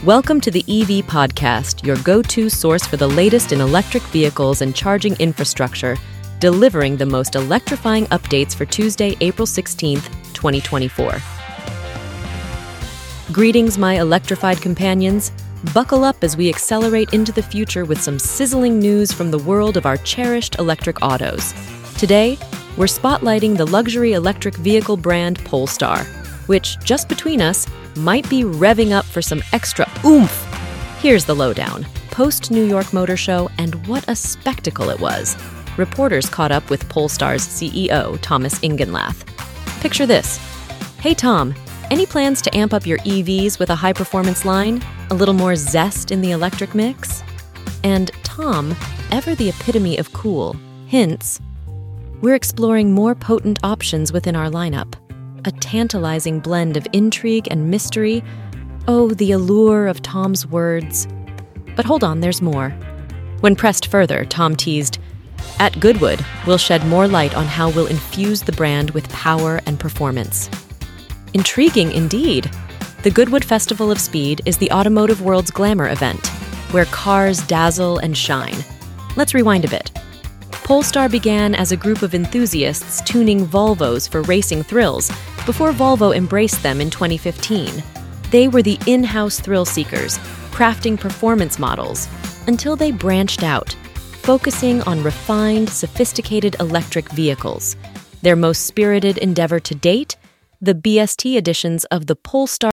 Welcome to the EV Podcast, your go-to source for the latest in electric vehicles and charging infrastructure, delivering the most electrifying updates for Tuesday, April 16th, 2024. Greetings, my electrified companions. Buckle up as we accelerate into the future with some sizzling news from the world of our cherished electric autos. Today, we're spotlighting the luxury electric vehicle brand Polestar, which, just between us, might be revving up for some extra oomph. Here's the lowdown. Post-New York Motor Show, and what a spectacle it was. Reporters caught up with Polestar's CEO, Thomas Ingenlath. Picture this. Hey Tom, any plans to amp up your EVs with a high-performance line? A little more zest in the electric mix? And Tom, ever the epitome of cool, hints, we're exploring more potent options within our lineup. A tantalizing blend of intrigue and mystery. Oh, the allure of Tom's words. But hold on, there's more. When pressed further, Tom teased, "At Goodwood, we'll shed more light on how we'll infuse the brand with power and performance." Intriguing indeed. The Goodwood Festival of Speed is the automotive world's glamour event, where cars dazzle and shine. Let's rewind a bit. Polestar began as a group of enthusiasts tuning Volvos for racing thrills before Volvo embraced them in 2015. They were the in-house thrill seekers, crafting performance models, until they branched out, focusing on refined, sophisticated electric vehicles. Their most spirited endeavor to date, the BST editions of the Polestar